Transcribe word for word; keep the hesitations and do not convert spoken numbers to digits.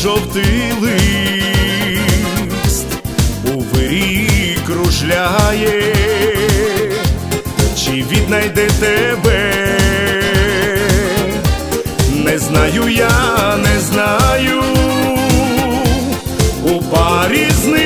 жовтий лист у вирії кружляє, чи віднайде тебе? Не знаю, я не знаю, у парі з ним